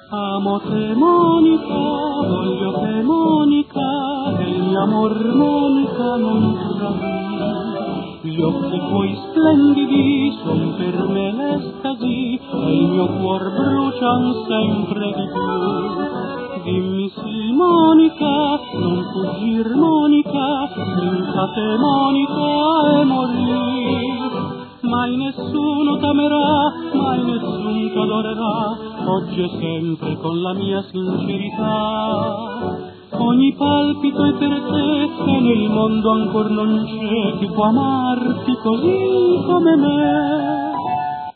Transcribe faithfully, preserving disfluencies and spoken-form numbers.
Amo te Monica, voglio te Monica, e il mio amor Monica non tradì. Gli occhi tuoi splendidi son per me l'estasi, e il mio cuor brucian sempre di più. Dimmi sì Monica, non fuggir Monica, senza te Monica e morì. Mai nessuno t'amerà, mai nessun t'adorerà, oggi e sempre con la mia sincerità. Ogni palpito è per te e nel mondo ancor non c'è chi può amarti così come me.